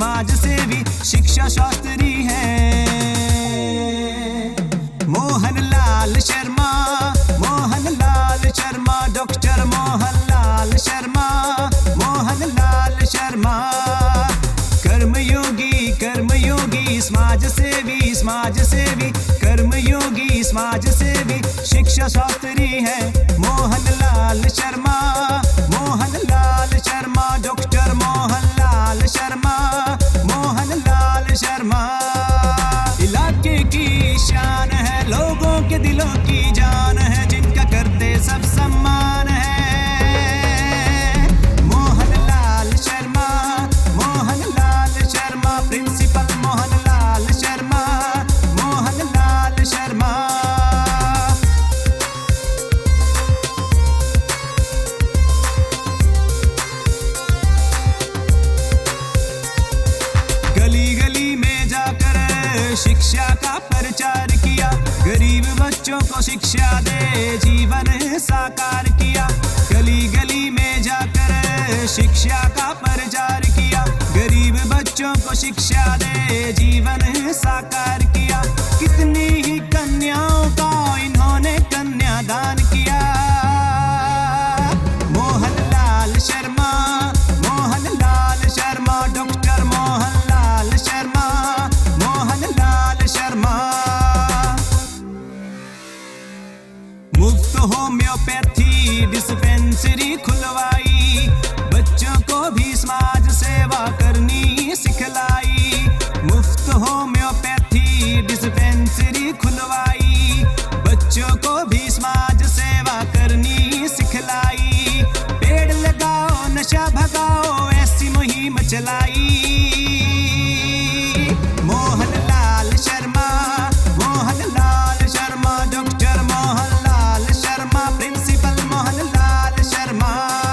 समाज सेवी शिक्षा शास्त्री हैं। मोहनलाल शर्मा, मोहनलाल शर्मा, डॉक्टर मोहनलाल शर्मा, मोहनलाल शर्मा। कर्मयोगी, कर्मयोगी, समाज सेवी, समाज सेवी, कर्मयोगी, समाज सेवी, शिक्षा शास्त्री है मोहनलाल शर्मा, मोहनलाल शर्मा, डॉक्टर मोहनलाल शर्मा, मोहनलाल शर्मा। इलाके की शान है, लोगों के दिलों की जान है, जिनका करते सब सम्मान है। मोहनलाल शर्मा, मोहनलाल शर्मा, प्रिंसिपल मोहनलाल शर्मा, मोहनलाल शर्मा। गली गली में जाकर शिक्षा का प्रचार किया, गरीब बच्चों को शिक्षा दे जीवन साकार किया। गली गली में जाकर शिक्षा का प्रचार किया, गरीब बच्चों को शिक्षा दे जीवन साकार किया। कितनी ही कन्याओं का इन्होंने कन्यादान किया। मोहनलाल शर्मा, मोहनलाल शर्मा, डॉक्टर मोहनलाल शर्मा, मोहनलाल शर्मा। मुफ्त होम्योपैथी डिस्पेंसरी खुलवाई, बच्चों को भी समाज सेवा करनी सिखलाई। मुफ्त होम्योपैथी डिस्पेंसरी खुलवाई, बच्चों को भी समाज सेवा करनी सिखलाई। पेड़ लगाओ नशा भगाओ ऐसी मुहिम चलाई। Mohanlal Sharma, Mohanlal Sharma, doctor Mohanlal Sharma, principal Mohanlal Sharma.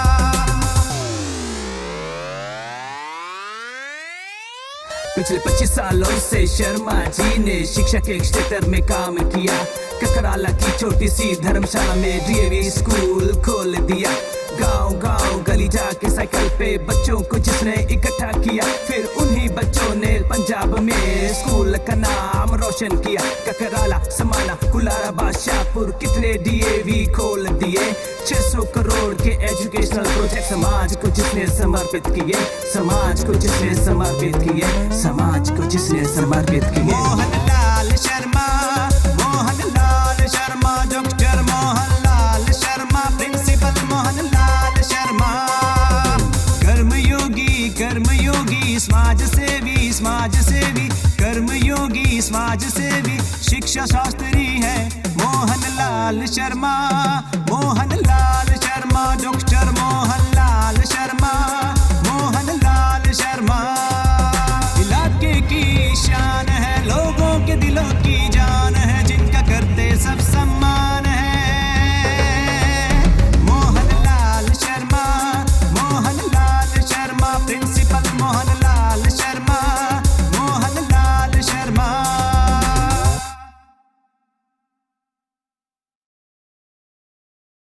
पिछले 25 सालों से शर्मा जी ने शिक्षा के क्षेत्र में काम किया। ककराला की छोटी सी धर्मशाला में डीएवी स्कूल खोल दिया। गांव गांव गली जाके साइकिल पे बच्चों को जिसने इकट्ठा किया, फिर उन्हीं बच्चों ने पंजाब में स्कूल का नाम रोशन किया। ककराला, समाना, कुलारा, बादशाहपुर कितने डीएवी खोल दिए। 600 करोड़ के एजुकेशनल प्रोजेक्ट समाज को जिसने समर्पित किए, समाज को जिसने समर्पित किए, समाज को जिसने समर्पित किए। Mohanlal Sharma, Mohanlal Sharma, doctor Mohanlal Sharma, principal Mohanlal Sharma. कर्मयोगी, कर्मयोगी, समाज सेवी, समाज सेवी, कर्मयोगी, समाज सेवी, शिक्षा शास्त्री है मोहनलाल शर्मा, मोहनलाल शर्मा, डॉक्टर मोहनलाल शर्मा, मोहनलाल शर्मा। इलाके की शान है, लोगों के दिलों की जान